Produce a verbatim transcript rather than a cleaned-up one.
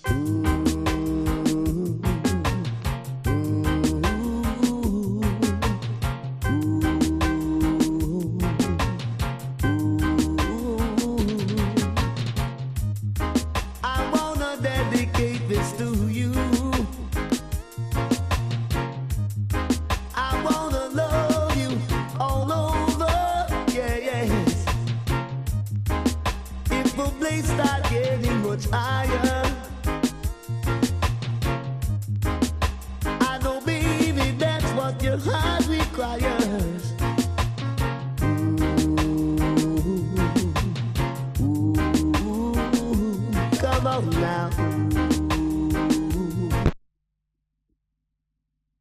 Start getting much higher. I know, baby, that's what your heart requires. Ooh, ooh, come on now.